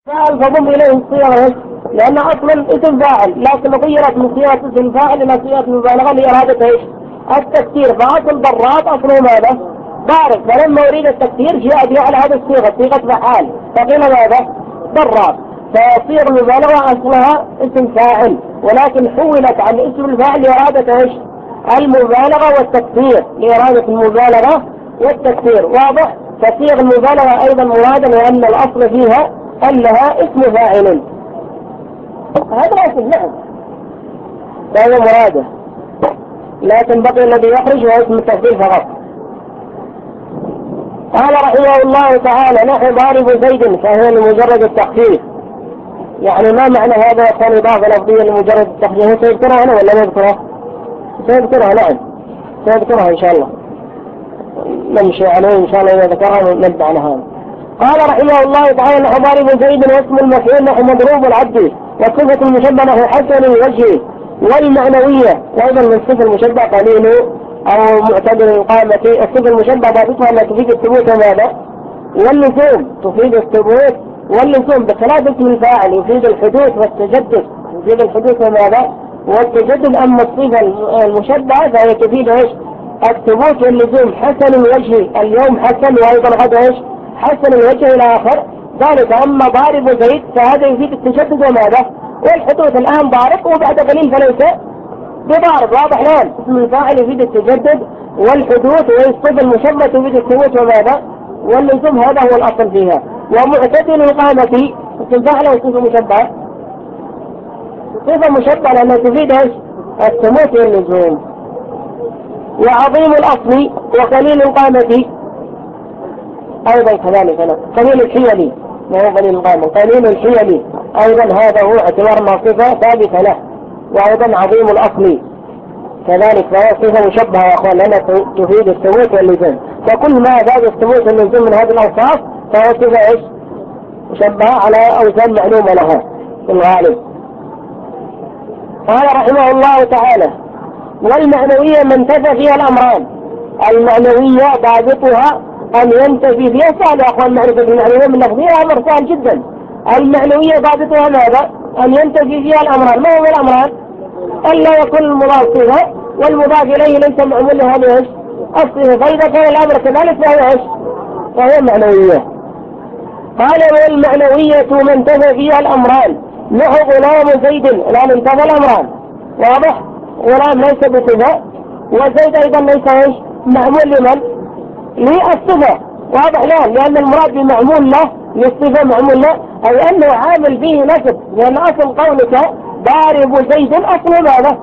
فاعل فضم إليه الصيغة لأن أصلا اسم فاعل، لكن غيرت من صيغة اسم فاعل إلى صيغة مبالغة لإرادة إيش؟ التكثير. فأصل ضراب أصله ماذا؟ ضارب، فلما أريد التكثير جاء به على هذه الصيغة، صيغة فعال، فقيل ماذا؟ ضراب. فصيغ المبالغة أصلها اسم فاعل، ولكن حولت عن اسم الفاعل لإرادة إيش؟ المبالغة والتكثير، لإرادة المبالغة والتكثير. واضح؟ فصيغ المبالغة أيضا مرادة لأن الأصل فيها أنها اسم فاعل. هذا أصل، نعم، هذا مراده، لكن بقي الذي يخرج هو اسم التفضيل فقط. قال رحمه الله تعالى: نحو ضارب زيد، فهي لمجرد التخفيف. يعني ما معنى هذا كان إضافة لفظية لمجرد التخفيف؟ سيذكرها هنا ولا ما يذكرها؟ سيذكرها، نعم سيذكرها إن شاء الله، نمشي عليه إن شاء الله إذا ذكرها نبدأ على هذا. قال رحمه الله تعالى: نحو ضارب زيد واسم المفعول نحو مضروب العبد، والصفة المشبهة نحو حسن الوجه والمعنوية. وأيضا من الصفة المشبهة قليل أو معتدل القامة. الصفة المشبهة ضابطها أنها تفيد الثبوت وماذا؟ واللزوم، تفيد الثبوت واللزوم، بخلاف اسم الفاعل يفيد الحدوث والتجدد، يفيد الحدوث وماذا؟ والتجدد. أما الصفة المشبهة فهي تفيد ايش؟ الثبوت واللزوم. حسن الوجه، اليوم حسن وأيضا غدا ايش؟ حسن الوجه إلى آخر ذلك. أما ضارب زيد فهذا يفيد التجدد وماذا؟ والحدوث. الآن ضارب وبعد قليل فليس بضارب. واضح الآن؟ اسم الفاعل يفيد التجدد والحدوث، والصفة المشبهة تفيد الثبوت وماذا؟ واللزوم. هذا هو الأصل فيها. ومعتدل القامة، اسم فاعل وصفة مشبهة؟ صفة مشبهة لأنها تفيد ايش؟ الثبوت واللزوم. وعظيم الأصل وقليل القامة أيضا كذلك. قليل الحيلي، ما هو قليل القامة، قليل الحيلي أيضا هذا هو اعتبار ما صفة ثابتة له. وأيضا عظيم الأصل كذلك فهو صفة مشبهة يا أخوان، لأنها تفيد الثبوت واللزوم. فكل ما زاد الثبوت واللزوم من هذه الأوصاف فهو صفة ايش؟ مشبهة على أوزان معلومة لها في الغالب. قال رحمه الله تعالى: والمعنوية ما انتفى فيها الأمران. المعنوية ضابطها أن ينتفي فيها. سهل يا أخوان معرفة المعنوية من لفظها، أمر سهل جدا. المعنوية ضابطها ماذا؟ أن ينتفي فيها الأمران. ما هو الأمران؟ ألا يكون المضاف صفة والمضاف إليه ليس معمول لهذه ايش؟ الصفة. فإذا كان الأمر كذلك فهو ايش؟ فهو معنوية. قال: والمعنوية ما انتفى فيها الأمران نحو غلام زيد. الآن انتفى الأمران، واضح؟ غلام ليس بصفة، وزيد أيضا ليس ايش؟ معمول لمن؟ للصفة. واضح الآن؟ لأن المراد بمعمول له للصفة معمول له أي أنه عامل فيه نسب. لأن أصل قولك ضارب زيد أصل ماذا؟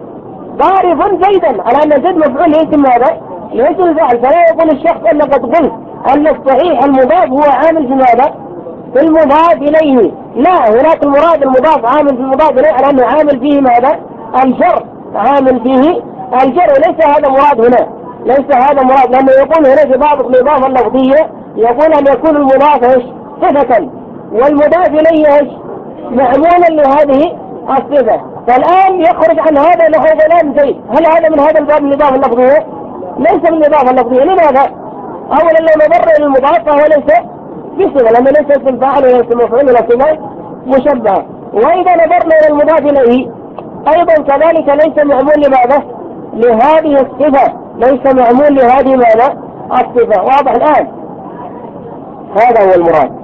ضارب زيدا، على أن زيد مفعول لاسم ماذا؟ لاسم الفاعل. فلا يقول الشخص أن قد قلت أن الصحيح المضاف هو عامل في ماذا؟ في المضاف إليه. لا، هناك المراد المضاف عامل في المضاف إليه على أنه عامل فيه ماذا؟ الجر، عامل فيه الجر. وليس هذا مراد هنا، ليس هذا مراد، لأنه يقول هنا في بعض الإضافة اللفظية يقول أن يكون المضاف ايش؟ صفة، والمضاف إليه ايش؟ معمولا لهذه الصفة. فالآن يخرج عن هذا نحو غلام زيد. هل هذا من هذا الباب من الإضافة اللفظية؟ ليس من الإضافة اللفظية. لماذا؟ أولا لو نظر إلى المضاف فهو ليس بصفة، لأنه ليس اسم فاعل ولا اسم مفعول ولا صفة مشبهة. وإذا نظرنا إلى المضاف إليه أيضا كذلك ليس معمول لماذا؟ لهذه الصفة، ليس معمول لهذه ماذا؟ الصفة. واضح الآن؟ هذا هو المراد.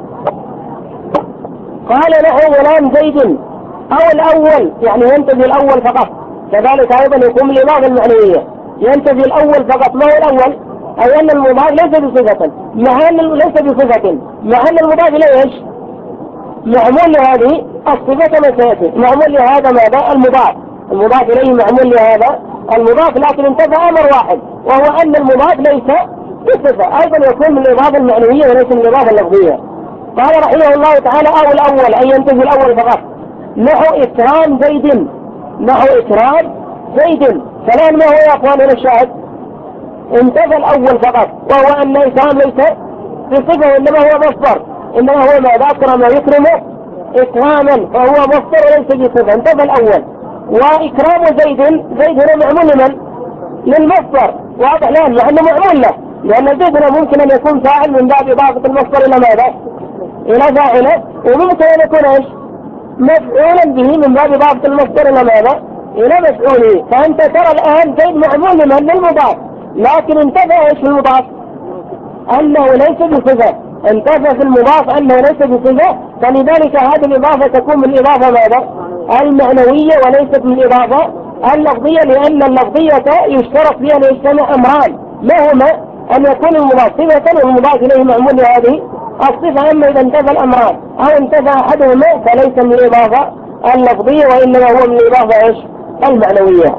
قال: نحو غلام زيد. أو الأول يعني ينتفي الأول فقط، كذلك أيضا يقوم الإضافة المعنوية ينتفي الأول فقط. ما هو الأول؟ أي أن المضاف ليس بصفة، مع أن ليس بصفة، مع أن المضاف إليه ايش؟ معمول لهذه الصفة كما سيأتي، معمول لهذا ماذا؟ المضاف إليه معمول لهذا المضاف، لكن انتفى أمر واحد وهو أن المضاف ليس بصفة. أيضا يكون من الإضافة المعنوية وليس من الإضافة اللفظية. قال رحمه الله تعالى: أو الأول أي ينتفي الأول فقط. نحو إكرام زيد. نحو إكرام زيد. فالآن ما هو يا أخوان هنا الشاهد؟ انتفى الأول فقط، وهو أن إكرام ليس بصفة إنما هو مصدر، إنما هو ماذا؟ أكرم يكرم إكراما، فهو مصدر وليس بصفة. انتفى الأول. وإكرام زيد، زيد هنا معمول لمن؟ للمصدر. واضح الآن؟ مع أنه معمول له، لأن زيد هنا ممكن أن يكون فاعل من باب إضافة المصدر إلى ماذا؟ إلى فاعله، وممكن أن يكون إيش مفعولا به من باب إضافة المصدر إلى ماذا؟ إلى مفعوله. فأنت ترى الآن زيد معمول لمن؟ للمضاف، لكن انتفى إيش في المضاف؟ أنه ليس بصفة، انتفى في المضاف أنه ليس بصفة، فلذلك هذه الإضافة تكون من الإضافة ماذا؟ المعنوية وليست من الإضافة اللفظية، لأن اللفظية يشترط فيها أن يجتمع أمران، ما هما؟ أن يكون المضاف صفة والمضاف إليه معمول لهذه الصفة. أما إذا انتفى الأمران أو انتفى أحدهما فليس من الإضافة اللفظية، وإنما هو من الإضافة إيش؟ المعنوية.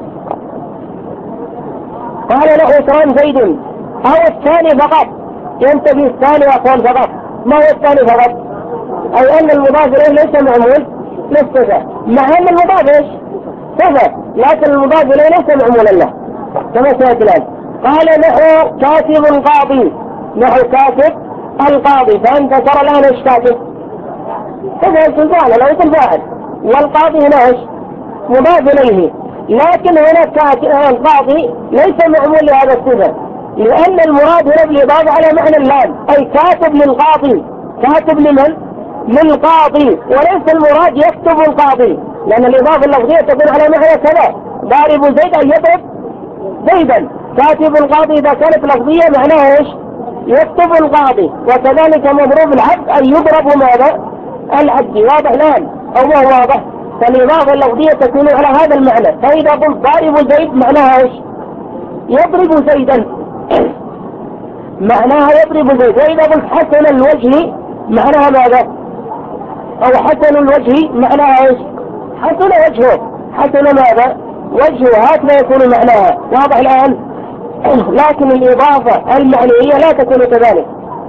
قال له إكرام زيد أو الثاني فقط، ينتفي الثاني وأقول فقط. ما هو الثاني فقط؟ أي أن المضاف إليه ليس معمول للصفة، مع أن المضاف إيش؟ صفة، لكن المضاف إليه ليس معمولا له كما سيأتي الآن. قال نحو كاتب القاضي، نحو كاتب القاضي، فأنت ترى الآن إيش كاتب؟ صفة الفاعل لو اسم فاعل، والقاضي هنا إيش؟ مضاف إليه، لكن هنا القاضي ليس معمول لهذا الصفة، لأن المراد هنا بالإضافة على معنى اللام، أي كاتب للقاضي. كاتب لمن؟ للقاضي، وليس المراد يكتب القاضي، لأن الإضافة اللفظية تكون على معنى كذا، ضارب زيد أن يضرب زيدا. كاتب القاضي إذا كانت لفظية معناها إيش؟ يكتب القاضي، وكذلك مضروب العبد أن يضرب ماذا؟ العبد. واضح الآن أو ما هو واضح؟ فالإضافة اللفظية تكون على هذا المعنى، فإذا قلت ضارب زيد معناها إيش؟ يضرب زيدا معناها يضرب زيد. وإذا قلت حسن الوجه معناها ماذا؟ أو حسن الوجه معناها إيش؟ حسن وجهه، حسن ماذا؟ وجهه، هكذا يكون معناها. واضح الآن؟ لكن الإضافة المعنوية لا تكون كذلك.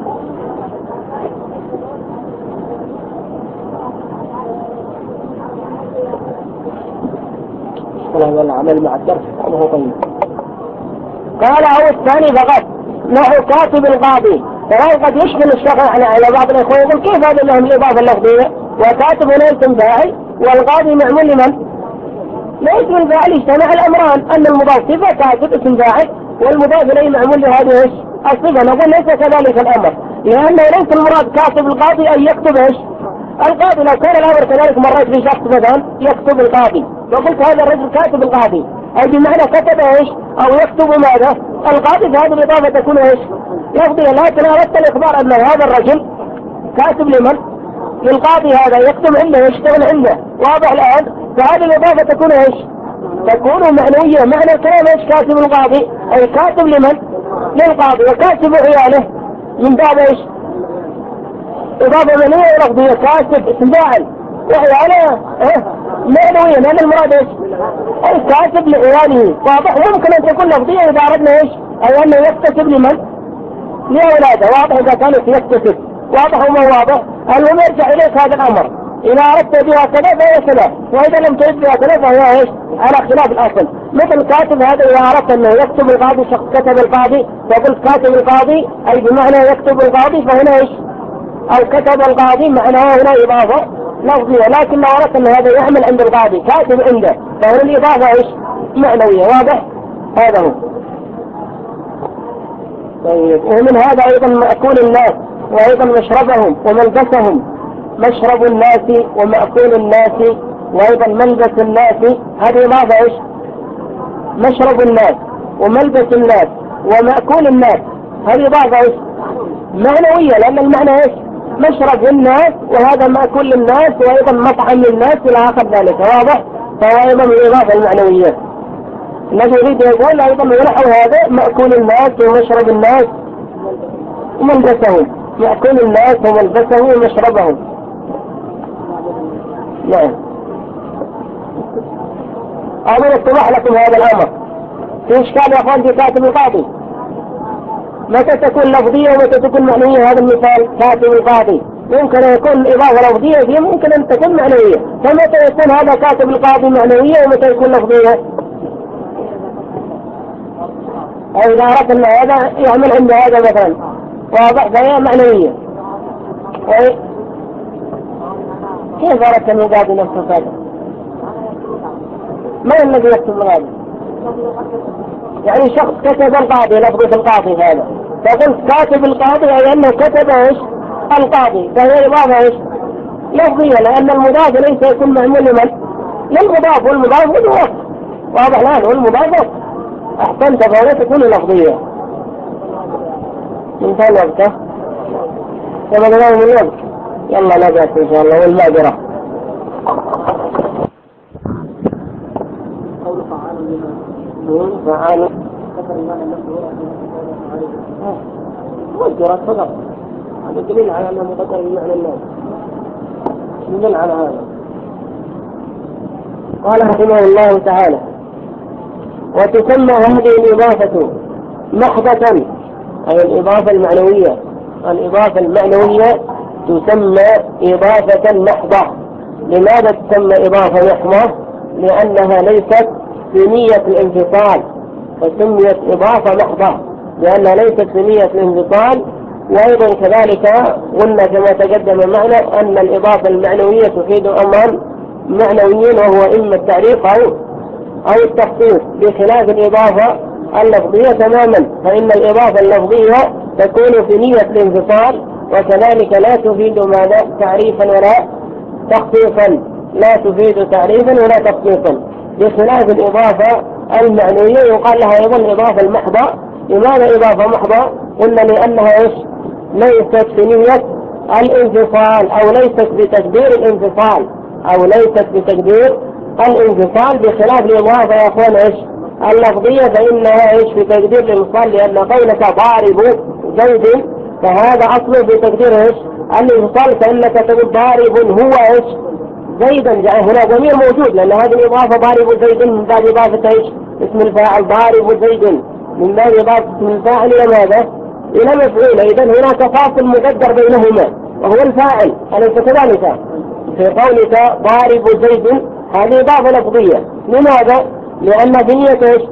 العمل مع الدرس وهو طيب. قال أو الثاني فقط، نحو كاتب القاضي. فهو قد يشكل الشيخ على بعض الإخوة يقول كيف هذا لهم الإضافة اللفظية؟ وكاتب ليس فاعل والقاضي معمول لمن؟ ليس من فاعل. اجتمع الأمران، أن المضاف صفة كاتب اسم فاعل، والمضاف إليه معمول لهذه إيش؟ الصفة. نقول ليس كذلك الأمر، لأنه ليس المراد كاتب القاضي أن يكتب إيش؟ القاضي. لو كان الأمر كذلك مريت في شخص مثلا يكتب القاضي، وقلت هذا الرجل كاتب القاضي، أي بمعنى كتب إيش؟ أو يكتب ماذا؟ القاضي، فهذه الإضافة تكون إيش؟ لفظية. لكن أردت الإخبار أن هذا الرجل كاتب لمن؟ للقاضي، هذا يكتب عنده يشتغل عنده. واضح الآن؟ فهذه الإضافة تكون إيش؟ تكون معنوية. معنى الكلام إيش؟ كاتب القاضي أي كاتب لمن؟ للقاضي. وكاتب عياله من باب إيش؟ إضافة معنوية ولفظية. كاتب اسم فاعل وعياله معنوية، لأن المراد إيش؟ أي كاتب لعياله. واضح؟ ممكن أن تكون لفظية إذا أردنا إيش؟ أي أنه يكتسب لمن؟ لأولاده. واضح إذا كانت يكتسب. واضح وما واضح؟ المهم يرجع إليك هذا الأمر، إذا أردت بها كذا فهي كذا، وإذا لم ترد بها كذا فهي إيش؟ على خلاف الأصل. مثل كاتب هذا إذا أردت أنه يكتب القاضي، شخص كتب القاضي فقلت كاتب القاضي أي بمعنى يكتب القاضي، فهنا إيش؟ أو كتب القاضي معناه هنا إضافة لفظية. لكن لو أردت أن هذا يعمل عند القاضي كاتب عنده فهنا الإضافة إيش؟ معنوية. واضح؟ هذا هو. طيب، ومن هذا أيضا مأكول الناس، وأيضا مشربهم وملبسهم. مشرب الناس ومأكول الناس وأيضا ملبس الناس، هذه إضافة إيش؟ مشرب الناس وملبس الناس ومأكول الناس، هذه إضافة إيش؟ معنوية، لأن المعنى إيش؟ مشرب الناس، وهذا مأكول الناس، وأيضا مطعم للناس إلى آخر ذلك. واضح؟ فهو أيضا من الإضافة المعنوية. الذي يريد يقول أيضا ونحو هذا مأكول الناس ومشرب الناس وملبسهم. مأكول الناس وملبسهم ومشربهم. نعم. أظن اتضح لكم هذا الأمر. في إشكال يا أخوان في كاتب القاضي؟ متى تكون لفظية ومتى تكون معنوية؟ هذا المثال كاتب القاضي ممكن أن يكون إضافة لفظية فيه، ممكن أن تكون معنوية. فمتى يكون هذا كاتب القاضي معنوية ومتى يكون لفظية؟ أو إذا أردت أن هذا يعمل عند هذا مثلا، واضح؟ فهي معنوية. كيف أردت أن يقاضي نفسه هذا؟ من الذي يكتب القاضي؟ يعني شخص كتب القاضي، لفظة القاضي هذا، فقلت كاتب القاضي أي أنه كتب إيش؟ القاضي، فهي إضافة إيش؟ لفظية، لأن المضاف ليس يكون معمول لمن؟ للمضاف، والمضاف هو الوقت. واضح الآن؟ والمضاف أحسنت، فهي تكون لفظية. من كان وقته كما قلنا من الوقت. يلا لا بأس إن شاء الله. والمعذرة فعال مجرد فقط، هذا دليل على أنه مقدر بمعنى الناس، دليل على هذا. قال رحمه الله تعالى: وتسمى هذه الإضافة محضة، أي الإضافة المعنوية. الإضافة المعنوية تسمى إضافة محضة. لماذا تسمى إضافة محضة؟ لأنها ليست بنية الانفصال، فسميت إضافة محضة لأنها ليست بنية الانفصال. وأيضا كذلك قلنا كما تقدم معنا أن الإضافة المعنوية تفيد أمرا معنويين، وهو إما التعريف أو التخصيص، بخلاف الإضافة اللفظية تماما، فإن الإضافة اللفظية تكون في نية الانفصال، وكذلك لا تفيد ماذا؟ تعريفا ولا تخصيصا، لا تفيد تعريفا ولا تخصيصا، بخلاف الإضافة المعنوية يقال لها أيضا الإضافة المحضة. لماذا إضافة محضة؟ قلنا لأنها إيش؟ ليست في نية الانفصال، أو ليست بتقدير الانفصال، أو ليست بتقدير الانفصال، بخلاف الإضافة يا أخوان إيش؟ اللفظية، فإنها إيش؟ في تقدير الانفصال، لأن قولك ضارب زيد فهذا أصله بتقدير إيش؟ الانفصال، فإنك تقول ضارب هو إيش؟ زيدا. هنا ضمير موجود، لأن هذه الإضافة ضارب زيد من باب إضافة إيش؟ اسم الفاعل ضارب زيد من باب إضافة اسم الفاعل إلى ماذا؟ إلى مفعول. إذن هناك فاصل مقدر بينهما وهو الفاعل، أليس كذلك؟ في قولك ضارب زيد هذه إضافة لفظية. لماذا؟ لأن في نية إيش؟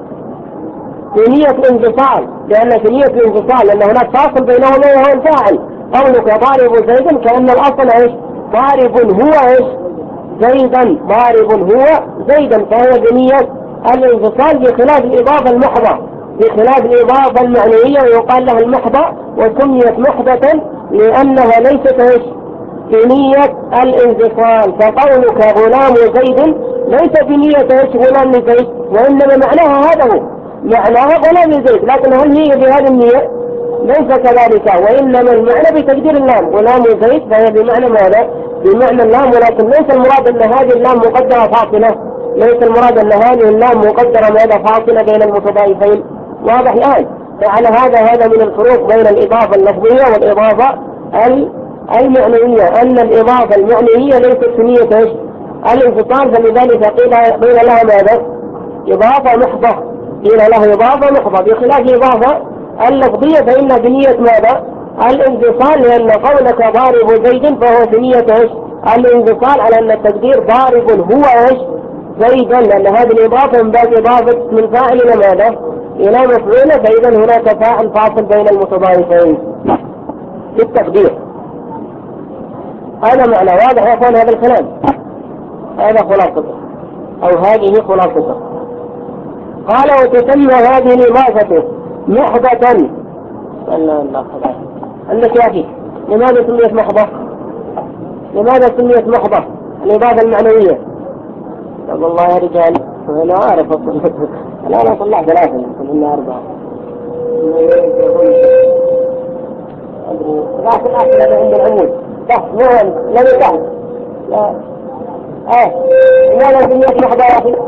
في نية الانفصال، لأن في نية الانفصال لأن هناك فاصل بينهما وهو الفاعل. قولك ضارب زيد كأن الأصل إيش؟ ضارب هو إيش؟ زيدا، ضارب هو زيدا، فهي بنية الانفصال، بخلاف الإضافة المحضة، بخلاف الإضافة المعنوية ويقال لها المحضة، وسميت محضة لأنها ليست إيش؟ بنية الانفصال. فقولك غلام زيد ليس بنية إيش؟ غلام زيد، وإنما معناها هذا هو معناها غلام زيد، لكن هل هي بهذه النية؟ ليس كذلك، وإنما المعنى بتقدير اللام، غلام زيد فهي بمعنى ماذا؟ بمعنى اللام، ولكن ليس المراد أن هذه اللام مقدرة فاصلة، ليس المراد أن هذه اللام مقدرة ماذا؟ فاصلة بين المتضايفين. واضح الآن؟ فعلى هذا من الفروق بين الإضافة اللفظية والإضافة المعنوية، أن الإضافة المعنوية ليست في نية إيش؟ الانفصال، فلذلك قيل لها ماذا؟ إضافة محضة، قيل لها إضافة محضة، بخلاف الإضافة اللفظية فإنها بنية ماذا؟ الانفصال، لأن قولك ضارب زيد فهو بنية إيش؟ الانفصال، على أن التقدير ضارب هو إيش؟ زيدا، لأن هذه الإضافة من باب إضافة من فاعل إلى ماذا؟ إلى مفعول، فإذا هناك فاعل فاصل بين المتضايفين في التقدير. هذا معنى واضح يا أخوان هذا الكلام، هذا خلاصته أو هذه خلاصته. قال: وتسمى هذه الإضافة محضة. الله خلاص عندك يا أخي، لماذا سميت محضة؟ لماذا سميت محضة الإضافة المعنوية؟ قال الله يا رجال أنا أعرف أنا طلع ثلاثة كنا أربعة راح الأخير عند العمود تحت مهن لا تحت لا لماذا سميت محضة يا أخي؟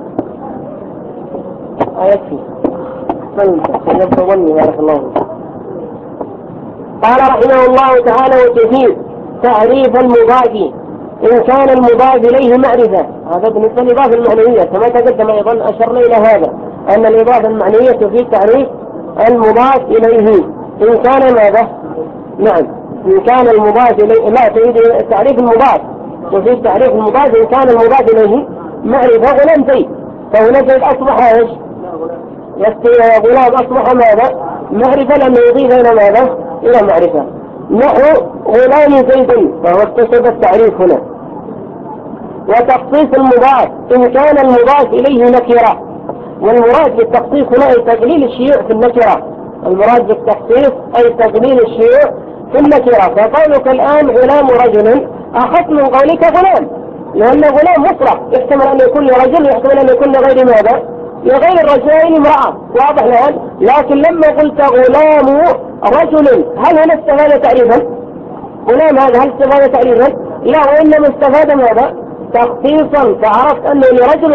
يكفي سنبقى ظني بارك الله فيك. قال رحمه الله تعالى: وتفيد تعريف المضاف إن كان المضاف إليه معرفة. هذا بالنسبة للإضافة المعنوية، كما تقدم أيضا أشرنا إلى هذا أن الإضافة المعنوية تفيد تعريف المضاف إليه إن كان ماذا؟ نعم، إن كان المضاف إليه لا تفيد تعريف المضاف، تفيد تعريف المضاف إن كان المضاف إليه معرفة. غلام زيد، فهنا زيد أصبح إيش؟ غلام أصبح ماذا؟ معرفة، لأنه يضيف إلى ماذا؟ إلى معرفة. نحو غلام زيد، فهو اكتسب التعريف هنا. وتخصيص المضاف إن كان المضاف إليه نكرة، والمراد بالتخصيص هنا أي تقليل الشيوع في النكرة. المراد بالتخصيص أي تقليل الشيوع في النكرة. فقولك الآن غلام رجل أخذ من قولك غلام، لأن غلام مطلق يحتمل أن يكون لرجل يحتمل أن يكون لغير ماذا؟ لغير الرجلين امرأة، واضح الآن. لكن لما قلت غلام رجل هل هنا استفاد تعريفا؟ غلام هذا هل استفاد تعريفا؟ لا، وإنما استفاد ماذا؟ تخصيصا، فعرفت أنه لرجل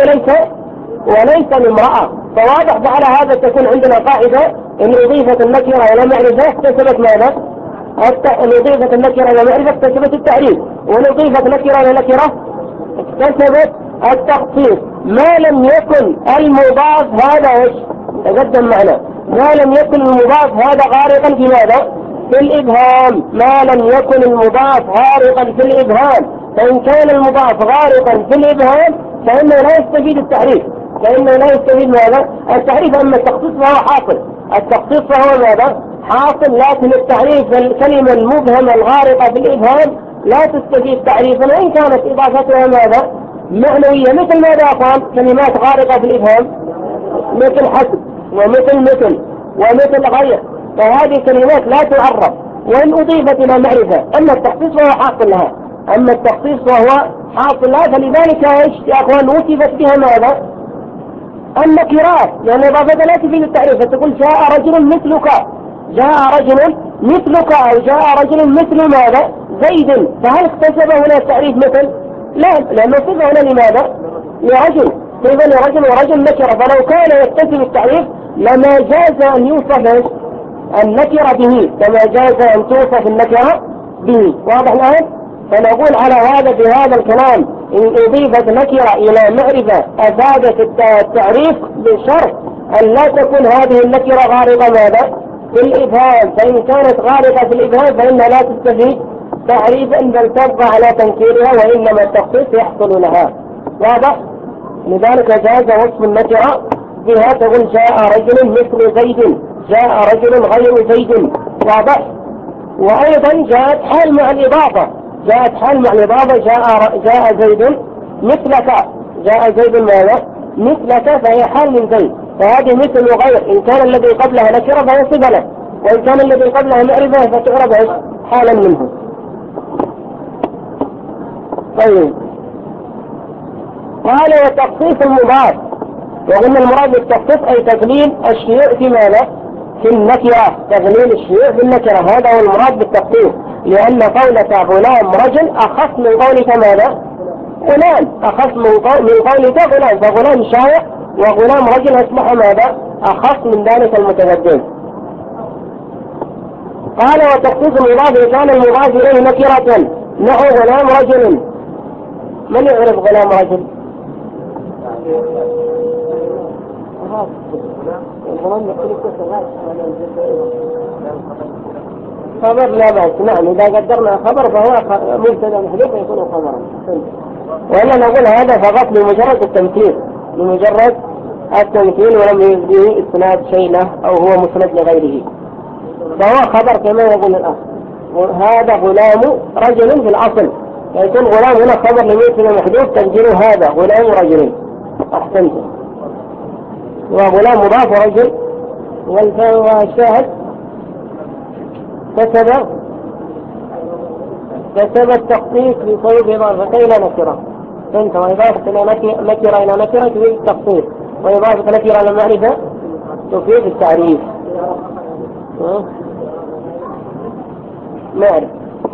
وليس لامرأة. فواضح على هذا تكون عندنا قاعدة إن أضيفت النكرة إلى معرفة اكتسبت ماذا؟ إن أضيفت النكرة إلى معرفة اكتسبت التعريف، وإن أضيفت نكرة إلى نكرة اكتسبت التخصيص. ما لم يكن المضاف هذا ايش؟ تقدم معنا. ما لم يكن المضاف هذا غارقا في ماذا؟ في الإبهام. ما لم يكن المضاف غارقا في الإبهام، فإن كان المضاف غارقا في الإبهام فإنه لا يستفيد التعريف، فإنه لا يستفيد ماذا؟ التعريف. أما التخصيص فهو حاصل، التخصيص فهو ماذا؟ حاصل. لكن التعريف الكلمة المبهمة الغارقة في الإبهام لا تستفيد تعريفا، وإن كانت إضافتها ماذا؟ معنوية. مثل ماذا قال؟ كلمات غارقة في الإبهام مثل حسب ومثل ومثل غير، فهذه كلمات لا تعرف وإن أضيفت إلى معرفة. أما التخصيص فهو حاصل لها، أما التخصيص فهو حاصل لها. فلذلك ايش يا أخوان وصفت بها ماذا؟ النكرات، لأن إضافتها لا تفيد التعريف. فتقول جاء رجل مثلك، جاء رجل مثلك، أو جاء رجل مثل ماذا؟ زيد. فهل اكتسب هنا التعريف مثل؟ لا، لأنه صفة هنا لماذا؟ لرجل، صفة لرجل ورجل نكرة. فلو كان يكتسب التعريف لما جاز أن يوصف النكرة به، كما جاز أن توصف النكرة به. واضح الآن؟ فنقول على هذا بهذا الكلام إن أضيفت نكرة إلى معرفة أفادت التعريف بشرط أن لا تكون هذه النكرة غارقة ماذا؟ في الإبهام. فإن كانت غارقة في الإبهام فإنها لا تستفيد تعريفا بل تبقى على تنكيرها، وإنما التخصيص يحصل لها. واضح؟ لذلك جاز وصف النكرة بها. تقول جاء رجل مثل زيد، جاء رجل غير زيد. واضح؟ وأيضا جاءت حال مع الإضافة، جاءت حال مع الإضافة. جاء زيد مثلك، جاء زيد ماذا؟ مثلك، فهي حال من زيد. فهذه مثل وغير، إن كان الذي قبلها نكرة فهي صفة له، وإن كان الذي قبلها معرفة فتعرف حالا منه. طيب، قال وتخصيص المضاف. وقلنا المراد بالتخصيص أي تقليل الشيوع في ماذا؟ في النكرة، تقليل الشيوع في النكرة، هذا هو المراد بالتخصيص. لأن قولك غلام رجل أخص من قولك ماذا؟ غلام، أخص من قولك غلام، فغلام شائع وغلام رجل أصبح ماذا؟ أخص من ذلك المتقدم. قال وتخصيص المضاف كان المضاف إليه نكرة نحو غلام رجل. من يعرف غلام رجل؟ خبر لا بأس. نعم، إذا قدرنا خبر فهو مبتدا محذوف يكون خبرا. وإلا نقول هذا فقط لمجرد التمثيل، لمجرد التمثيل، ولم يجزيه إسناد شيء له أو هو مسند لغيره، فهو خبر كما يقول الأخ. هذا غلام رجل في الأصل، يكون غلام هنا خبر لمبتدا محذوف تقديره هذا غلام رجل. أحسنت. وغلام مضاف رجل، والشاهد كتب التخصيص بصوب إضافتين نكرة. فانت وإضافة نكرة إلى نكرة تفيد التخصيص، وإضافة نكرة إلى معرفة تفيد التعريف. معرفة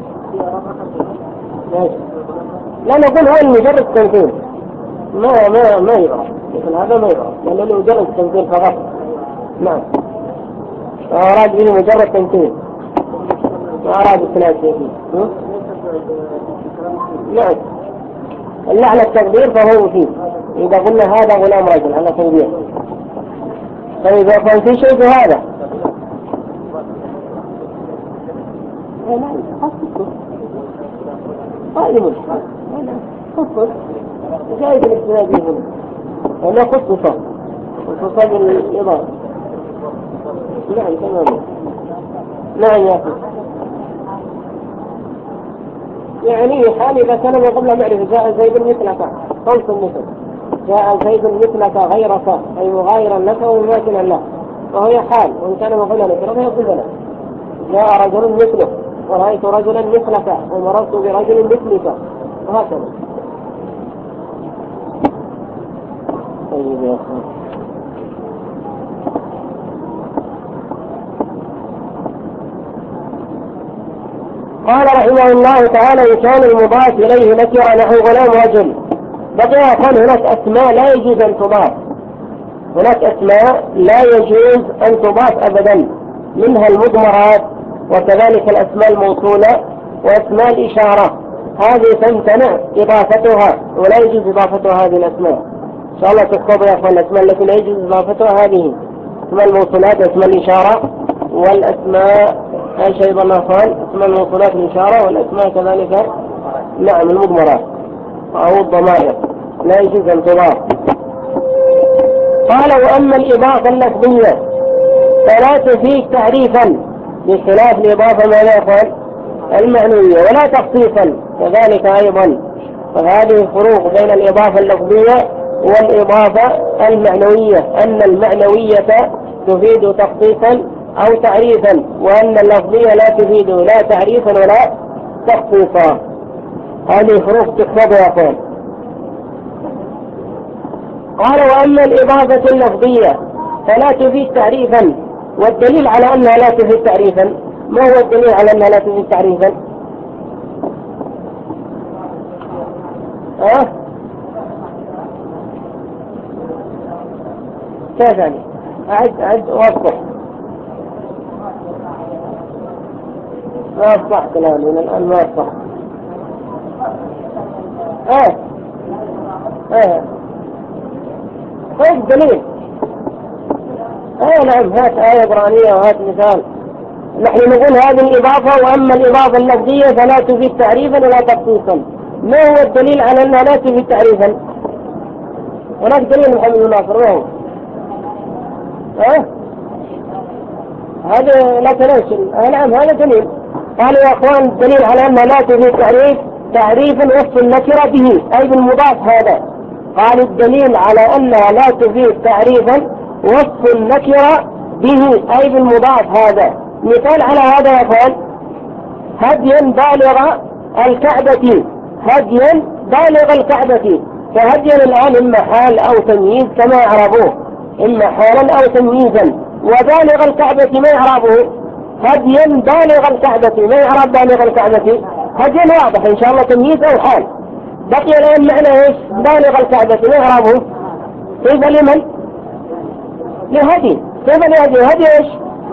لا نقول هو المجرد تنفيذ، ما يقرأ مثل هذا، ما يقرأ لأنه مجرد تنفيذ فقط. نعم، أراد به مجرد تنفيذ، ما أراد الثلاث فيه. نعم، اللي على التقدير فهو فيه. إذا قلنا هذا غلام رجل على تقدير، فإذا كان في شيء في هذا قائم خصص جائز الاستناد به هنا خصص بالإضافة. نعم تماما. نعم يا أخي، يعني حال إذا كان ما قبل معرفة جاء زيد مثلك خمس مثل، جاء زيد مثلك غيرك أي مغايرا لك ومماثلا له، وهي حال، وإن كان ما قبل نكرة فهي صفة له. جاء رجل مثله، ورأيت رجلا مثلك ومررت برجل مثلك وهكذا. طيب يا أخي. قال رحمه الله تعالى: إن كان المضاف إليه نكرة نحو غلام رجل. بقي يقول هناك أسماء لا يجوز أن تضاف، هناك أسماء لا يجوز أن تضاف أبدا، منها المضمرات وكذلك الأسماء الموصولة وأسماء الإشارة، هذه تمتنع إضافتها ولا يجوز إضافتها هذه الأسماء. إن شاء الله تكتبوا يا أخوان الأسماء التي لا يجوز إضافتها هذه أسماء الموصولات وأسماء الإشارة والأسماء أي شيء بالله أخوان، أسماء الموصولات الإشارة والأسماء كذلك نعم المضمرات أو الضمائر لا يجوز أن تضاف. قال: وأما الإضافة اللفظية فلا تفيد تعريفا بخلاف الإضافة ما لا يقول المعنوية، ولا تخصيصا كذلك أيضا. فهذه فروق بين الإضافة اللفظية والإضافة المعنوية، أن المعنوية تفيد تخصيصا أو تعريفا، وأن اللفظية لا تفيد لا تعريفا ولا تخصيصا. هذه فروق تحفظها يا أخوان. قال: وأما الإضافة اللفظية فلا تفيد تعريفا، والدليل على أنها لا تفيد تعريفا، ما هو الدليل على أنها لا تفيد تعريفا؟ كيف يعني؟ أعد وأصبح ما أصبح كلامي من الآن ما أصبح. طيب دليل. نعم، هات آية قرآنية وهات مثال. نحن نقول هذه الإضافة، وأما الإضافة اللفظية فلا تفيد تعريفا ولا تخصيصا. ما هو الدليل على أنها لا تفيد تعريفا؟ هناك دليل محمد بن ناصر، ما هو؟ هذا لا تناسل. نعم هذا دليل. قالوا يا أخوان الدليل على أنها لا تفيد تعريفا وصف النكرة به أي بالمضاف هذا. قال الدليل على أنها لا تفيد تعريفا وصف النكرة به أي بالمضاف هذا. مثال على هذا يا أخوان: هديا بالغ الكعبة، هديا بالغ الكعبة. فهديا الآن إما حال أو تمييز كما يعرفوه، إما حالا أو تمييزا. وبالغ الكعبة ما يعرفه؟ هديا بالغ الكعبة. ما يعرف بالغ الكعبة؟ هديا واضح إن شاء الله تمييز أو حال. بقي الآن معنى إيش؟ بالغ الكعبة ما يعرفه؟ كيف لمن؟ لهدي. كيف لهدي؟ هدي إيش؟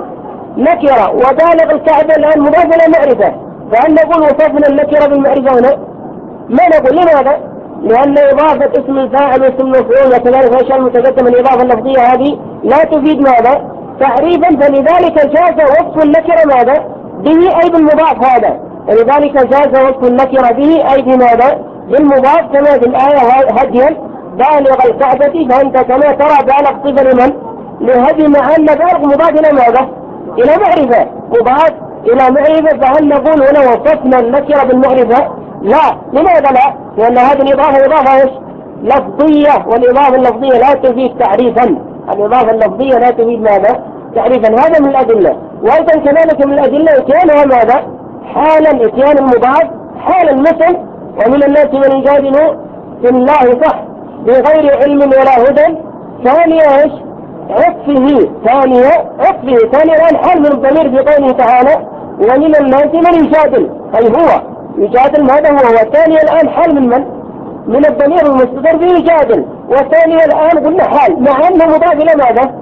نكرة. وبالغ الكعبة الآن مضاف إلى معرفة، فهل نقول وصفنا النكرة بالمعرفة هنا؟ ما نقول. لماذا؟ لأن إضافة اسم الفاعل واسم المفعول وكذلك الأشياء المتقدمة الإضافة اللفظية هذه لا تفيد ماذا؟ تعريفا. فلذلك جاز وصف النكرة ماذا؟ به أي بالمضاف هذا. فلذلك جاز وصف النكرة به أي بماذا؟ بالمضاف، كما في الآية هديا بالغ الكعبة. فأنت كما ترى بالغ صفة لمن؟ لهدي، مع أن بالغ مضاف إلى ماذا؟ إلى معرفة، مضاف إلى معرفة. فهل نقول هنا وصفنا النكرة بالمعرفة؟ لا. لماذا لا؟ لأن هذه الإضافة إضافة إيش؟ لفظية، والإضافة اللفظية لا تفيد تعريفا. الإضافة اللفظية لا تفيد ماذا؟ تعريفا. هذا من الأدلة. وأيضا كذلك من الأدلة إتيانها ماذا؟ حالا، إتيان المضاف حالا. مثل: ومن الناس من يجادل في الله صح بغير علم ولا هدى. ثانية إيش؟ عطفه. ثانية عطفه. ثانية الآن حال من الضمير في قوله تعالى: ومن الناس من يجادل، أي هو يجادل. ماذا هو؟ والثانية الآن حال من الضمير المستتر به يجادل. والثانية الآن قلنا حال، مع أنه مضاف إلى ماذا؟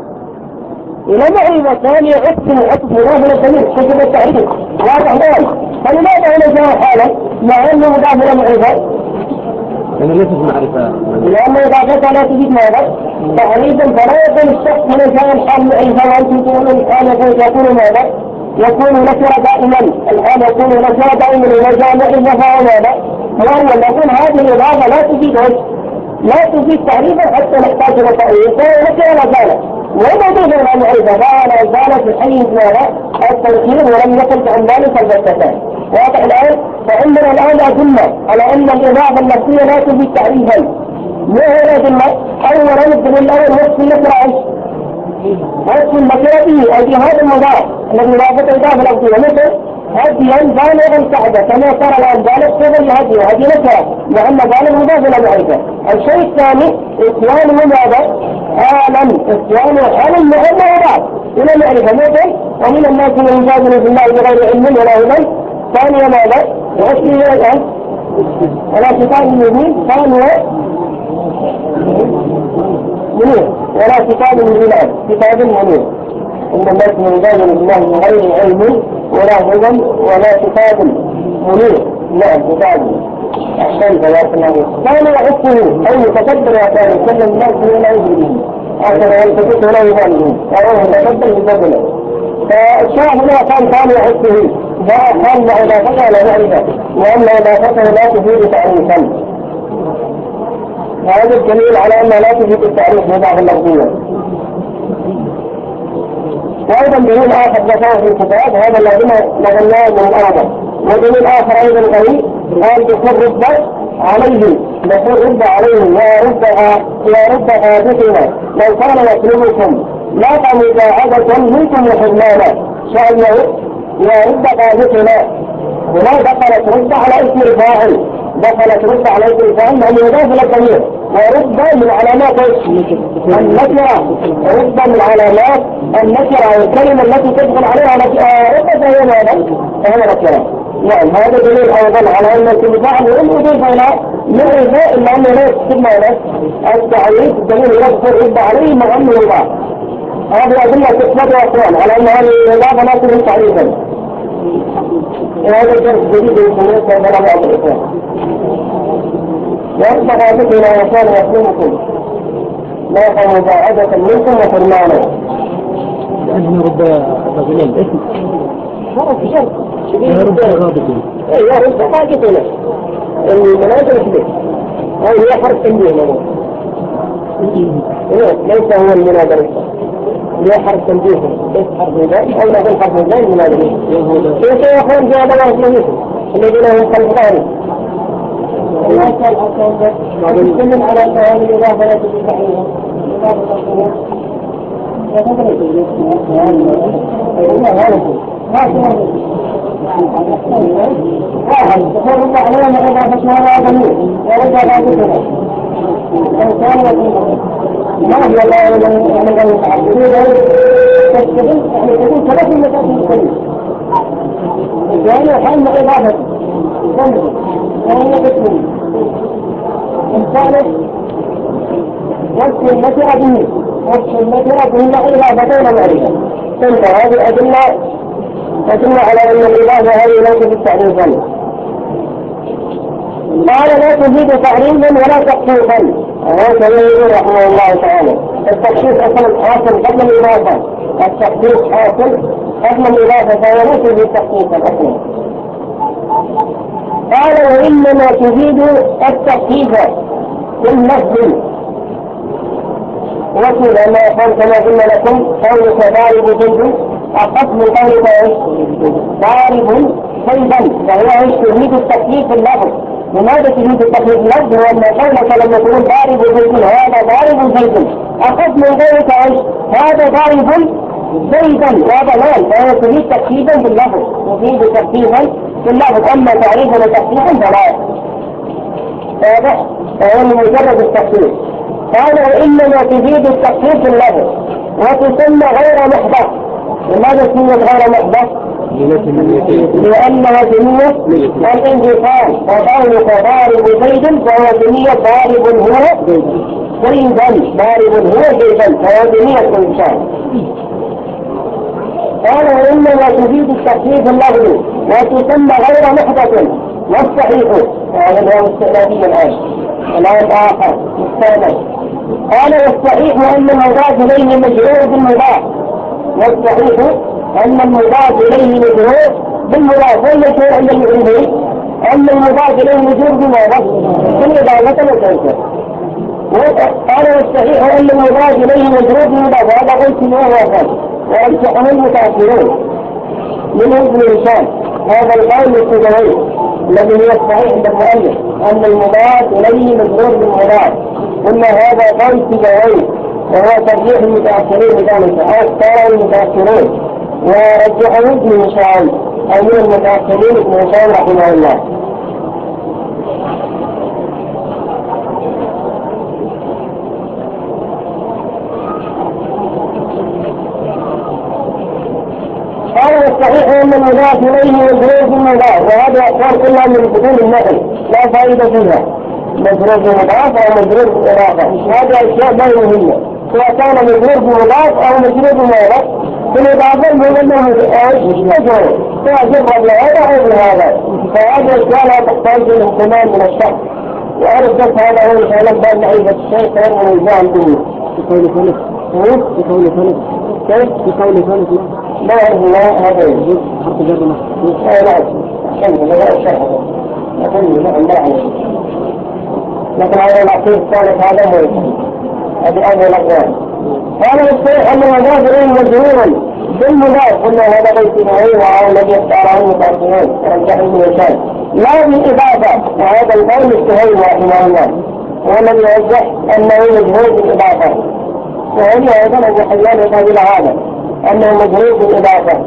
إلى معرفة. ثانية عطف مضاف إلى الضمير حسب التعريف واضح ذلك. فلماذا هنا جاء حالا مع أنه مضاف إلى معرفة؟ لأنه ليست معرفة. لأن إضافتها لا تفيد ماذا؟ تعريفا. فلا يكون الشخص من الإنسان حال معرفة وأنتم تقولون الحال يكون ماذا؟ يكون نكرة دائما. الحال يكون نكرة دائما إذا جاء معرفة فهو ماذا؟ وأن نقول هذه الإضافة لا تفيد لا تفيد تعريفا حتى نحتاج إلى تأويل. فهي نكرة لا زالت وما تفيد إلى معرفة، فلا زالت بحيز ماذا؟ التوكيد، ولم يكن عن ذلك البتتان. واضح الآن؟ فعندنا الآن أدلة على أن الإضافة اللفظية لا تفيد تعريفا. ما هي الأدلة؟ أولا الدليل الأول وصف النكرة، وصف النكرة به أي هذا المضاف الذي إضافته إضافة لفظية. مثل هديا بالغ الكعبة كما ترى الآن بالغ قبل الهدي وهدي نكرة لأن بالغ مضاف إلى معرفة. الشيء الثاني إتيان ماذا؟ حالا إتيان حالا مهمة مضاف إلى معرفة مثل ومن الناس من يجادل في الله بغير علم ولا هدى. ثانيا ماذا؟ واسمه الآن ولا كتاب مبين. ثانيا منير ولا كتاب مبين كتاب منير. إن الناس من يجادل في الله بغير علم ولا هدى ولا كتاب منير. نعم كتاب أحسنت يا سلام. كان يحسه أي متكبر وكان يتكلم الناس ولا يدري آخر يلتفت ولا يبالي فهو متكبر بفضله. فالشاهد هنا كان يحسه فكان إضافته لا معرفة وأن إضافته لا تفيد تعريفا. وهذا الدليل على أنها لا تفيد التعريف ببعض اللفظية. وأيضا دليل آخر ذكره في الكتاب هذا الذي نقلناه من الأرض. ودليل آخر أيضا قريب قال بكل رد عليه بكل رد عليه يا رد غادتنا لو كان يطلبكم لا مجاهدة منكم وحرمانا شأنه يا رد غادتنا. هنا دخلت رد على اسم الفاعل دخلت رد على اسم الفاعل لأنه يضاف إلى الضمير. ورد من علامات النكرة رد من علامات النكرة الكلمة التي تدخل عليها رد فهي ماذا؟ فهي نكرة. نعم هذا دليل أيضا على أن الفاعل وإن أضيف إلى معرفة إلا أنه لا يكتب ماذا؟ التعريف الدليل يذكر رد عليه مع أنه يضاف. هذه أدلة تثبت أقوال على أن هذه الإضافة لا تكون تعريفا. وهذا الدرس جديد يسميه بلا بعض الإخوان. وأصبح مثل ما كان يحلمكم لا مباعدة منكم وحرمانا. لأنه رب رجلين اسم شرط يا رب رابطين يا رب رابطين المنازل كبير هي حرف تنبيه ليس هو المنازل هي حرف تنبيه ليس حرف ميزان أو لا حرف ميزان المنازل كيف يكون في هذا الأصل الذين هم خلفان الله تعالى يتكلم على سؤال الإضافة لا تجد تحريرها واحد تقول علينا من إضافة هذا جميل ورد على ذكره ما هي الله من المتعبدين تستبين يعني تكون ثلاث المتعبدين كله يعني حال إضافة وهي قسم الثالث وصف النكرة به وصف النكرة به إضافتين معرفة. تنتهي هذه الأدلة تدل على أن الإضافة هذه ليست بالتعريفا. قال لا تزيد تعريفا ولا تخفيفا. هذا كلام رحمه الله تعالى. التخفيف أصلا حاصل قبل الإضافة التخفيف حاصل قبل الإضافة فهو لا تزيد تخفيفا أصلا. قال وإنما تزيد التخفيف باللفظ وكذا ما يقول كما قلنا لكم قولك ضارب زيد أخف من قولك ضارب زيدا فهو تزيد التخفيف باللفظ. لماذا تزيد التخفيف باللفظ؟ لأن قولك لما تقول ضارب زيد هذا ضارب زيد أخف من قولك هذا ضارب زيدا وهذا لا فهو تزيد تخفيفا باللفظ تزيد تخفيفا باللفظ. أما تعريفا وتخفيفا فلا واضح فهو مجرد التخفيف. قال وإنما تزيد التخفيف باللفظ وتسمى غير محضة. لماذا تسمى غير محضة؟ لأنها جميع الانفصال وقولك ضارب زيد فهو جميع ضارب هو زيدا ضارب هو زيدا فهو جميع الانفصال. قال وإنما تزيد التخفيف باللفظ وتسمى غير محضة. والصحيح هذا هو الاستئنافي الآن آخر مستأنف. قال والصحيح أن المضاف إليه مجرور بالمضاف. والصحيح أن المضاف إليه مجرور بالمضاف. والمشهور عند المعربين أن المضاف إليه مجرور بالمضاف بالإضافة والتنكير. قال والصحيح أن المضاف إليه مجرور بالمضاف. هذا قلت ما هو أفضل ورجحه المتأخرون من ابن هشام. هذا القول السبوي الذي هو الصحيح عند المؤلف أن المضاف إليه مجرور بالمضاف. قلنا هذا قول سبوي وهو ترجيح المتأخرين ذلك أو اختار المتأخرون ورجحه ابن هشام أو من المتأخرين ابن هشام رحمه الله. قال الصحيح أن المضاف إليه مجرور بالمضاف، وهذا أقوال كلها من بدون النقل لا فائدة فيها، مجرور بالمضاف أو مجرور بالإضافة، هذه أشياء غير مهمة، سواء كان مجرور بالمضاف أو مجرور بالمضاف بالإضافة المهم أنه مجرور، سواء جرب لهذا أو بهذا، فهذه أشياء لا تحتاج إلى اهتمام من الشخص، وأعرف بس هذا هو الكلام بأن معرفة الشيء خير من الجهل به. بقول ثالث بقول ثالث كيف؟ بقول ثالث لا أعرف لا هذا يجوز حرف جر لا أحسن لا أشرح لكن لا أعرف، لكن على العقيد الثالث هذا هو هذه أول الأقوال. قال الصحيح أن المضاف إليه مجرورا بالمضاف، قلنا هذا بيت نوعي وهذا الذي اختاره المتأخرون ورجح ابن هشام، لا بالإضافة، وهذا القول السهيل رحمه الله هو الذي يرجح أنه مجرور بالإضافة، وهي أيضا أبو حيان يقابل هذا أنه مجرور بالإضافة.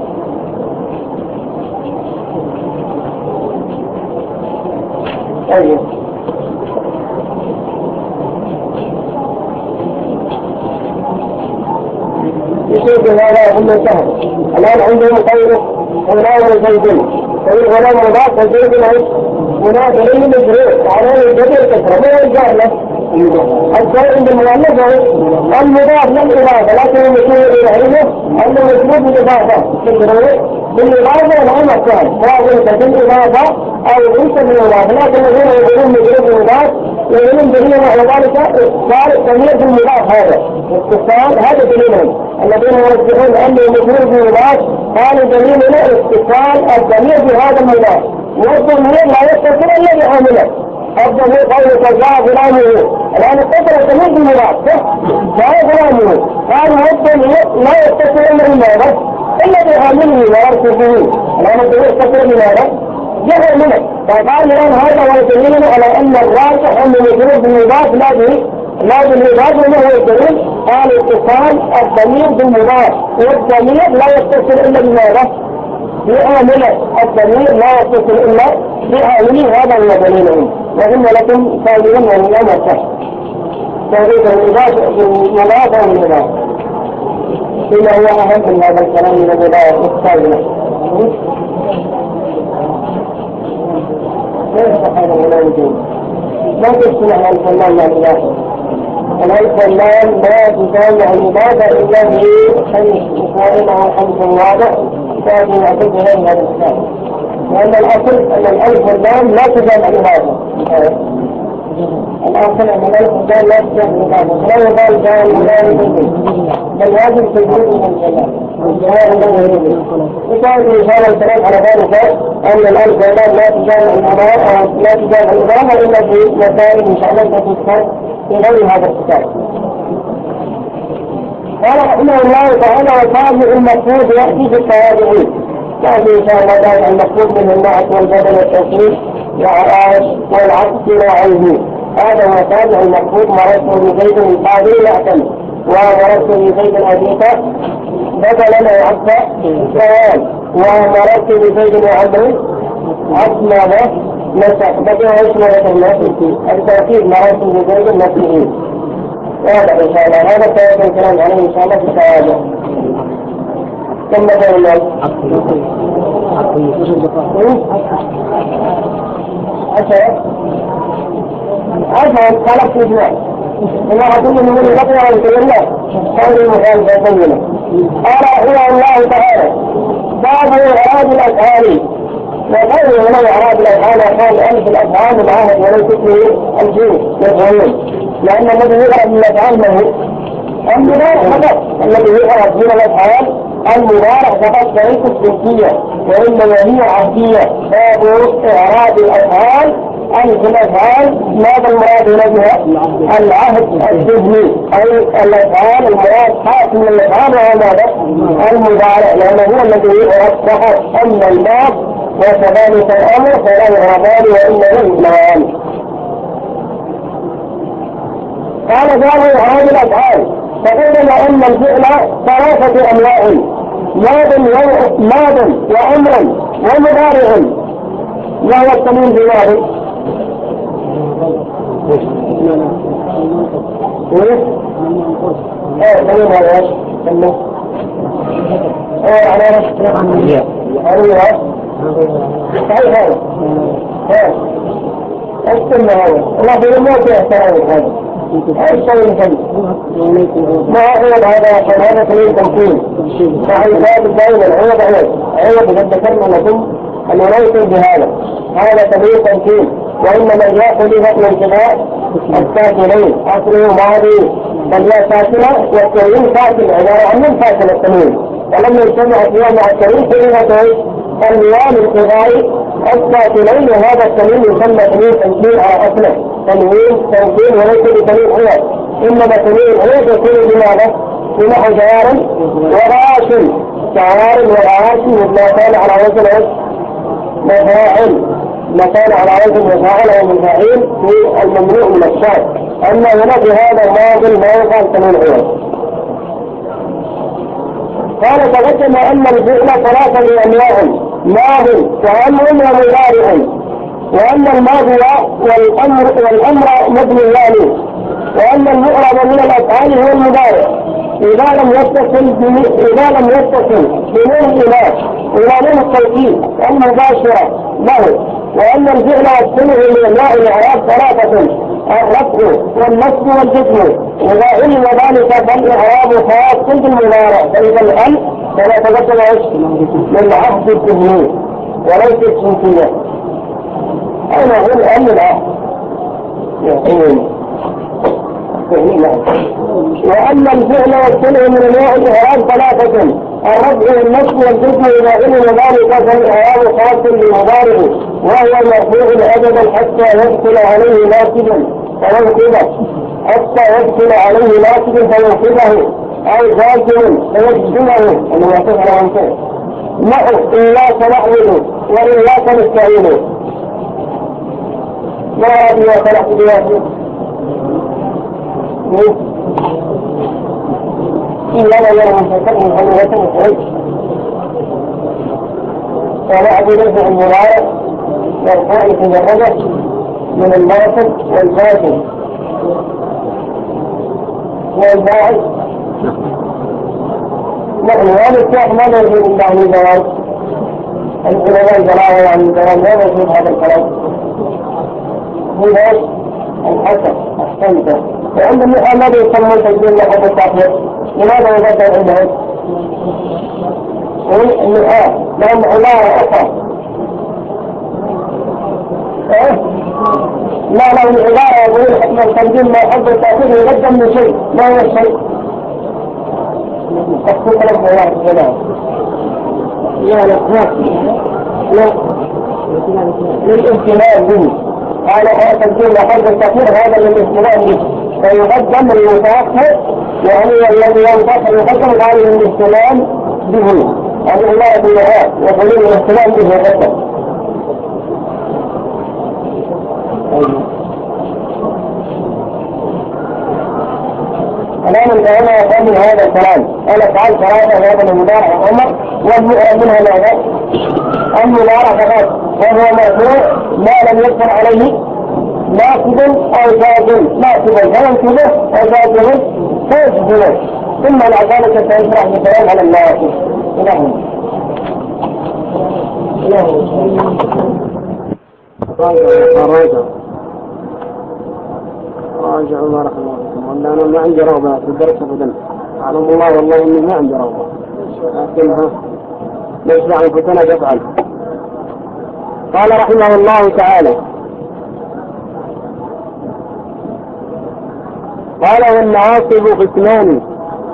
طيب يشوف هذا هم سهل. الآن عندهم قوله غلام زيد، فالغلام مضاف وزيد مضاف إليه مجرور، عليه الجبر كثرة ما يرجع له. الشيء عند المؤلف المضاف للإضافة، لكن المشهور إليه أنه مجرور بالإضافة، بالإضافة لا مكان، سواء بالإضافة أو ليس بالإضافة، لكن الذين يقولون مجرور بالإضافة يقولون دليل على ذلك اتصال الضمير بالمضاف، هذا اتصال هذا دليلهم. الذين يرجحون أنه مجرور بالمضاف قالوا دليلنا اتصال الضمير بهذا المضاف، والضمير لا يتصل إلا بعامله. الضمير قوله جاء غلامه، الآن اتصل الضمير بالمضاف جاء غلامه، قالوا الضمير لا يتصل إلا بالمضاف إلا بعامله وارثه، الآن الضمير يتصل بماذا؟ جهل منه. فقال الآن هذا هو دليلنا على أن الراجح أنه مجرور بالمضاف لا بالمضاف، وما هو الدليل؟ قال اتصال الضمير بالمضاف، والضمير لا يتصل إلا بماذا؟ بعامله، الضمير لا يتصل إلا بعامله، هذا هو دليلهم. وإن لكم فائدون من يوم الصح تغيير المضاف بالمضاف أو المضاف، إلا هو أهم من هذا الكلام من المضاف والتالي. ليس هذا الغلام لا تجتمع الفنان مع الإضافة، الفنان لا تجتمع الإضافة إلا بخمس مفاعل أو خمس واضح فهذه يعتبر غير هذا الكتاب، لأن الأصل أن الألف واللام لا تجمع الإضافة، الأصل أن الألف واللام لا تجمع الإضافة، فلا يقال جاء الغلام بل لازم تجمع الإضافة. وكان إنسان الكلام على ذلك أن الألف واللام لا تجمع الإضافة أو لا تجمع الإضافة إلا في مسائل إن شاء الله تذكر في غير هذا الكتاب. قال رحمه الله تعالى وتابع المفروض يأتي في التابعين، يأتي إن شاء الله تعالى المفروض من النعت والبدل والتوحيد والعكس وعلمه، هذا هو تابع المفروض. مررت بزيد القاضي يعتمد، ومررت بزيد الأبيك بدلا وعبد السلام، ومررت بزيد وعبد عبد ماذا؟ نسخ بدأ ويشمل النسخ التوحيد. مررت بزيد النسخ، واضح إن شاء الله. هذا سيكون الكلام عليه إن شاء الله في التواضع. ثم بين عشرة خلق إجماع إذا أقول من الغطية والكلمة قول المخالفة بينه. قال رحمه الله تعالى باب إعراب الأفعال، وقوله هنا إعراب الأفعال قال ألف الأفعال العهد وليس اسمه الجنس يفهمون، لأن الذي يعرف من الأفعال من هو؟ المضارع فقط، الذي يعرف من الأفعال المضارع فقط ليست جنسية وإنما هي عهدية. باب إعراب الأفعال ألف الأفعال، ماذا المراد هنا بها؟ العهد الذهني، أي الأفعال المراد حاكم من الأفعال وهو ماذا؟ المضارع، لأنه هو الذي يعرف فقط. أما الماض وكذلك الأمر فلا يعرفان وإنما يسمعان. قال باب إعراب الأفعال، فقلنا أن الفعل ثلاثة أنواع، ماض وأمر ومضارع. ما هو التنوين في ماض؟ تنوين هذا ايش؟ صحيح هذا السنة هذا الله بيرموك يا التنوين هذا التنوين هذا ما أعيد هذا تنوين تمثيل صحيح هذا دائما عوض قد ذكرنا لكم أنه ليس بهذا تنوين تمثيل وإنما يأخذ من انتباه الساكنين أصله ماضي بل هي ساكنة والتنوين ساكن عبارة عن من ساكن التنوين ولما يجتمع فيها مع التنوين كلمتين تنويان انتباهي الساكنين وهذا التنوين يسمى تنوين تمثيل على أصله تنوين تمثيل وليس بتنوين عوض إنما تنوين عوض يكون بماذا؟ بنحو جوار وراش جوار وراش مما كان على وزن مفاعل مكان على وزن مفاعل ومفاعيل في الممنوع من الشرط. أما هنا بهذا الماضي ما يفعل تنوين عوض. قال تقدم أن الفعل ثلاثة أنواع ماض وأمر ومضارع وأن الماضي والأمر مبنيان وأن المعرب من الأفعال هو المضارع إذا لم يتصل بنون الإله إلى نون التوكيد المباشرة له وأن الفعل والسنه من أنواع الإعراب ثلاثة الرفع والنصب والجسم إذا علم ذلك فالإعراب خاص بالمضارع فإذا الألف فلا تقدم من عبد الذهني وليس الشمسية. أنا أقول أن العبد وأن الفعل والسنه من أنواع الإعراب ثلاثة الرفع والنصب والجسم إذا علم ذلك فالإعراب خاص بالمضارع وهو مرفوع أبدا حتى يدخل عليه ناسبا فينصبه أو جازم فيجزمه أنه يصف عن شيء نحو إياك نعبد وإياك نستعين. ما هذه وخلق بياته إلا يوم فكرهم حلوة وحيد ونعبد له المبارك والخائف والرجل من الباطل والباطل والباعث. نحن هذا الشيخ ما نريد الله عن الجواب العلماء الجلاله عن الجواب لا نريد هذا الكلام هو الحسن أحسنت. وعند الذي يسمى تجديد لحظة التأخير لماذا يبدأ عندهم؟ لأن عبارة أخرى لا العبارة يقول أن التنجيم ما يحب التأخير يقدم من شيء ما هو الشيء تقصد لك الله الجلال لا للامتنان به هذا التنجيم ما يحب التأخير هذا للامتنان به فيقدم المتأخر يعني الذي ينتصر يقدم عليه الامتنان به هذه الله بالنهار وقليل الامتنان به يقدم. كلام العلماء يقول من هذا الكلام قال تعالى ثلاثة هذا المضارع عمر والمؤمن منها ماذا؟ المضارع فقط وهو مرفوع ما لم يدخل عليه ناصب أو جازم ناصبا فينصبه أو جازم فيجزمه ثم بعد ذلك سيشرح بكلام على الناصب. راجع بارك الله فيكم ولا أنا ما عندي رغبة في الدرس أبدا أعلم الله والله إني ما عندي رغبة لكنها نشرع الفتنة تفعل. قال رحمه الله تعالى قال والنواصب قسمان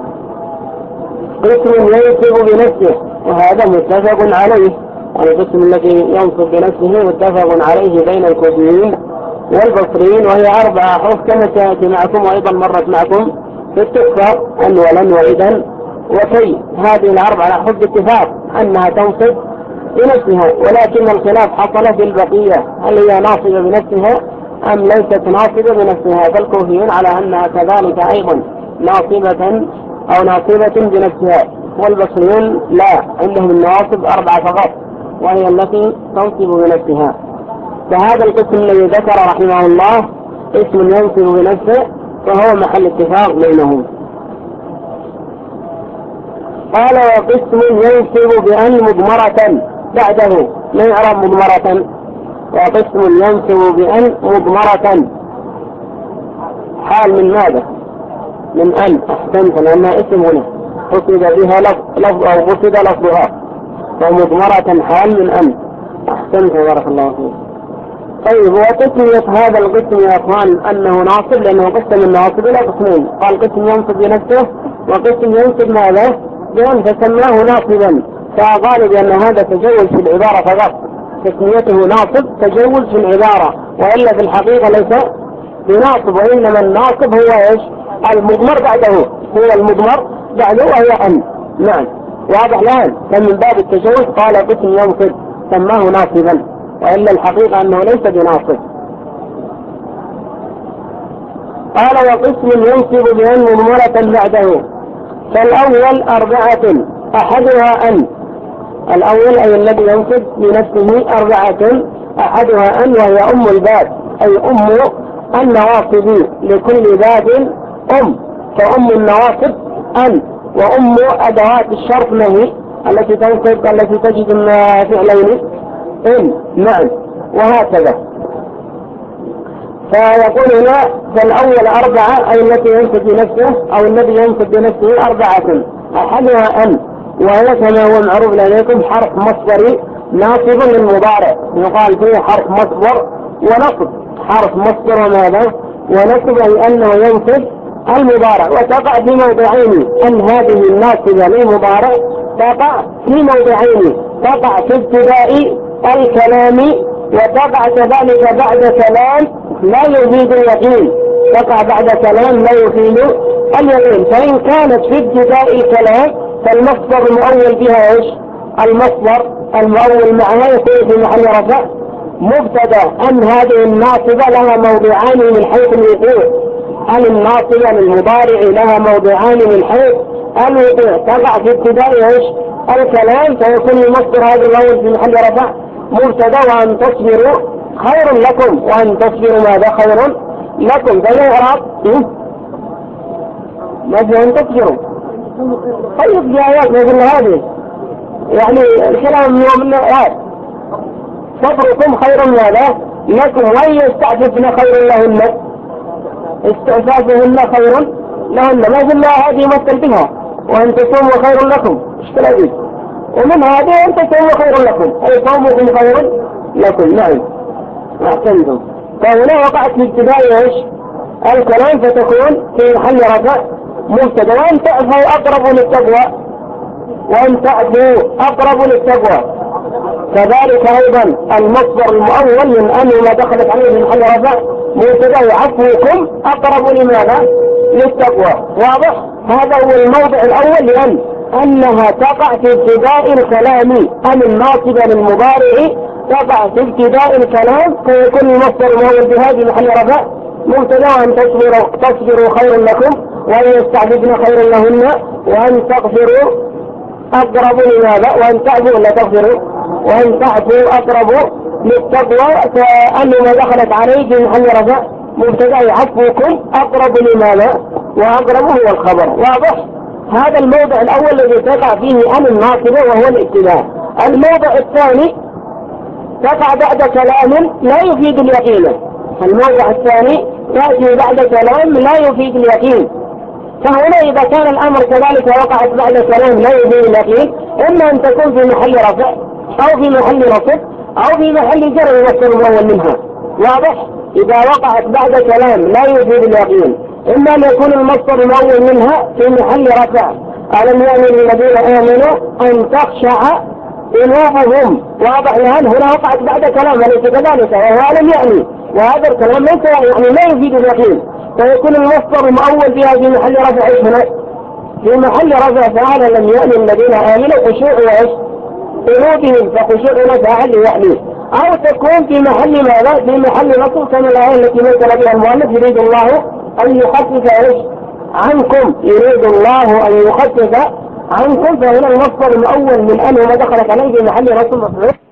قسم ينصب بنفسه وهذا متفق عليه والقسم الذي ينصب بنفسه متفق عليه بين الكوفيين والبصريين وهي 4 أحرف كما تأتي معكم وأيضا مرت معكم في التكفى أن ولن وإذا وكي. هذه 4 أحرف باتفاق أنها تنصب بنفسها ولكن الخلاف حصل في البقية هل هي ناصبة بنفسها أم ليست ناصبة بنفسها فالكوفيون على أنها كذلك أيضا ناصبة أو ناصبة بنفسها والبصريون لا، عندهم النواصب 4 فقط، وهي التي تنصب بنفسها. فهذا القسم الذي ذكر رحمه الله اسم ينصب بنفسه، وهو محل اتفاق بينهم. قال وقسم ينصب بأن مضمرة بعده، ما يعرف مضمرة؟ وقسم ينصب بأن مضمرة، حال من ماذا؟ من أن. أحسنت، لأنها اسم هنا قصد بها لفظ أو قصد لفظها، ومضمرة حال من أن. أحسنت بارك الله فيك. طيب، وتسمية هذا القسم يا أخوان أنه ناصب لأنه قسم الناصب إلى قسمين، قال قسم ينصب بنفسه وقسم ينصب ماذا؟ بأن، فسماه ناصبا، فقالوا بأن هذا تجول في العبارة فقط، تسميته ناصب تجول في العبارة، وإلا في الحقيقة ليس بناصب، وإنما الناصب هو إيش؟ المضمر بعده، هو المضمر بعده وهي أن. نعم، واضح الآن. فمن باب التجوز قال قسم ينصب سماه ناصبا، وإلا الحقيقة أنه ليس بناصب. قال وقسم ينصب بأن مضمرة بعده، فالأول 4 أحدها أن. الأول أي الذي ينصب بنفسه 4 أحدها أن، وهي أم الباب، أي أم النواصب، لكل باب فأم النواصب أن، وأم أدوات الشرط نهي التي تنصب التي تجد فعلين إن. نعم، وهكذا. فيقول هنا فالأول 4 أي التي ينصب بنفسه أو الذي ينصب بنفسه 4 أحدها أن، وهي كما هو معروف لديكم حرف مصدري ناصب للمضارع، يقال فيه حرف مصدر ونصب. حرف مصدر وماذا؟ ونصب، أي أنه ينصب المضارع، وتقع في موضعين. أن هذه الناصبة للمضارع تقع في موضعين، تقع في ابتداء الكلام، وتقع كذلك بعد كلام لا يفيد اليقين، تقع بعد كلام لا يفيد اليقين. فإن كانت في ابتداء الكلام فالمصدر المؤول بها ايش؟ المصدر المؤول معها يكون في محل رفع مبتدا. أن هذه الناصبة لها موضعان من حيث الوقوع، أن الناصبة للمضارع لها موضعان من حيث الوقوع، تقع في ابتداء ايش؟ الكلام، فيكون المصدر هذا الأول في محل رفع مبتدا. وأن تصبروا خير لكم، وأن تصبروا ماذا؟ خير لكم. فلا إعراب ماذا أن تصبروا؟ طيب جاءت مثل هذه، يعني الكلام من الآيات صبركم خير ماذا؟ لكم، وأن يستعففن خير لهن، استعفافهن خير لهن. ما في الله هذه مثل بها، وأن تصوموا خير لكم، اشترى دي. ومن هذه أن تصوموا خير لكم، أي صومكم خير لكم. نعم، أحسنتم. فهنا وقعت في ابتداء ايش؟ الكلام، فتكون في محل رفع مبتدا. وأن تعفوا أقرب للتقوى، وأن تعفوا أقرب للتقوى. كذلك أيضا المصدر المؤول من أن ما دخلت عليه في محل رفع مبتدا، عفوكم أقرب لماذا؟ للتقوى. واضح؟ هذا هو الموضع الأول، لأن أنها تقع في ابتداء الكلام. أن الناصبة للمضارع تقع في ابتداء الكلام، فيكون المصدر المؤول بهذه محل رفع مبتدا. وأن تصبروا خير لكم، وأن يستعففن خير لهن، وأن تغفروا أقرب لماذا؟ وأن تعفوا ولا تغفروا؟ وأن تعفوا أقرب للتقوى. فأن ما دخلت عليه في محل رفع مبتدا، عفوكم أقرب لماذا؟ وأقرب هو الخبر. واضح؟ هذا الموضع الأول الذي تقع فيه أن الناصبة، وهو الابتداء. الموضع الثاني تقع بعد كلام لا يفيد اليقين. الموضع الثاني تأتي بعد كلام لا يفيد اليقين. فهنا إذا كان الأمر كذلك وقعت بعد كلام لا يفيد اليقين، إما أن تكون في محل رفع أو في محل نصب أو في محل جر المصدر المؤول منها. واضح؟ إذا وقعت بعد كلام لا يفيد اليقين، إما أن يكون المصدر المؤول منها في محل رفع. ألم يأن الذين آمنوا أن تخشع قلوبهم. واضح الآن؟ هنا وقعت بعد كلام ليس كذلك، وهو ألم يعني، وهذا الكلام ليس يعني لا يفيد اليقين، فيكون المصدر المؤول بها في محل رفع ايش هنا؟ في محل رفع فعل لم يأن الذين آمنوا خشوع وايش؟ قلوبهم، فخشوع فاعل يعني. أو تكون في محل ماذا؟ في محل نصب، كما الآية التي مثل بها المؤلف يريد الله أن يخفف ايش؟ عنكم، يريد الله أن يخفف عن صفة إلى المصدر المؤول من أن وما دخلت عليه بمحل رسم مفعول.